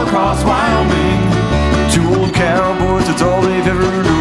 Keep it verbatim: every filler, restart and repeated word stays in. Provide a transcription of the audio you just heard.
all across Wyoming. Two old cowboys, that's all they've ever known.